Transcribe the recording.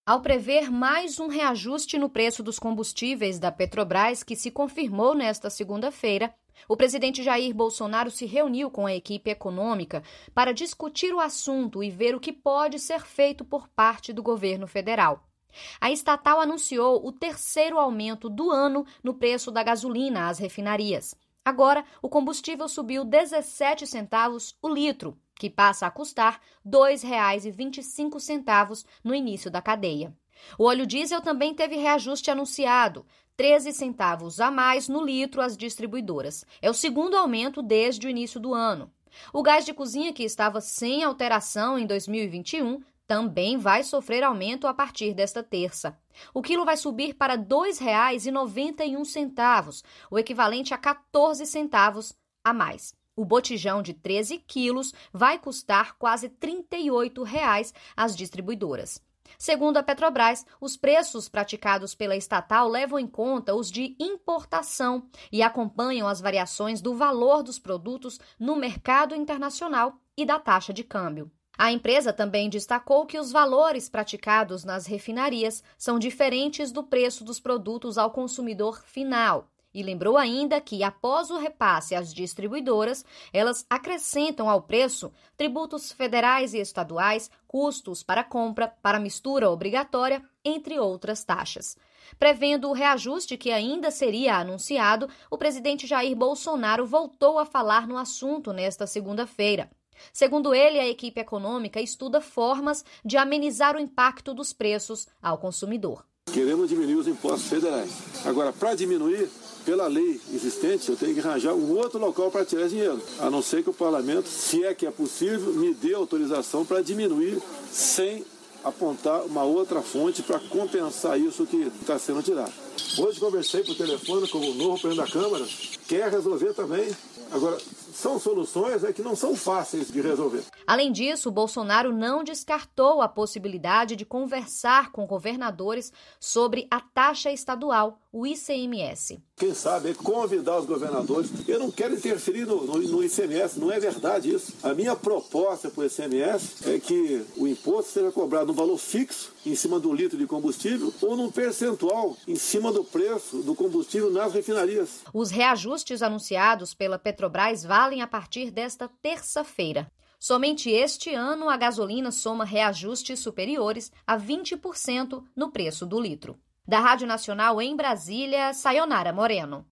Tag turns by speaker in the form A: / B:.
A: Ao prever mais um reajuste no preço dos combustíveis da Petrobras, que se confirmou nesta segunda-feira, o presidente Jair Bolsonaro se reuniu com a equipe econômica para discutir o assunto e ver o que pode ser feito por parte do governo federal. A estatal anunciou o terceiro aumento do ano no preço da gasolina às refinarias. Agora, o combustível subiu 17 centavos o litro, que passa a custar R$ 2,25 no início da cadeia. O óleo diesel também teve reajuste anunciado, 13 centavos a mais no litro às distribuidoras. É o segundo aumento desde o início do ano. O gás de cozinha, que estava sem alteração em 2021, também vai sofrer aumento a partir desta terça. O quilo vai subir para R$ 2,91, o equivalente a 14 centavos a mais. O botijão de 13 quilos vai custar quase R$ 38 às distribuidoras. Segundo a Petrobras, os preços praticados pela estatal levam em conta os de importação e acompanham as variações do valor dos produtos no mercado internacional e da taxa de câmbio. A empresa também destacou que os valores praticados nas refinarias são diferentes do preço dos produtos ao consumidor final. E lembrou ainda que, após o repasse às distribuidoras, elas acrescentam ao preço tributos federais e estaduais, custos para compra, para mistura obrigatória, entre outras taxas. Prevendo o reajuste que ainda seria anunciado, o presidente Jair Bolsonaro voltou a falar no assunto nesta segunda-feira. Segundo ele, a equipe econômica estuda formas de amenizar o impacto dos preços ao consumidor.
B: Queremos diminuir os impostos federais. Agora, para diminuir, pela lei existente, eu tenho que arranjar um outro local para tirar dinheiro. A não ser que o parlamento, se é que é possível, me dê autorização para diminuir sem apontar uma outra fonte para compensar isso que está sendo tirado. Hoje conversei por telefone com o novo presidente da Câmara, quer resolver também. Agora, são soluções que não são fáceis de resolver.
A: Além disso, o Bolsonaro não descartou a possibilidade de conversar com governadores sobre a taxa estadual, o ICMS.
B: Quem sabe convidar os governadores. Eu não quero interferir no ICMS, não é verdade isso. A minha proposta para o ICMS é que o imposto seja cobrado num valor fixo em cima do litro de combustível ou num percentual em cima do preço do combustível nas refinarias.
A: Os reajustes anunciados pela Petrobras valem a partir desta terça-feira. Somente este ano, a gasolina soma reajustes superiores a 20% no preço do litro. Da Rádio Nacional em Brasília, Sayonara Moreno.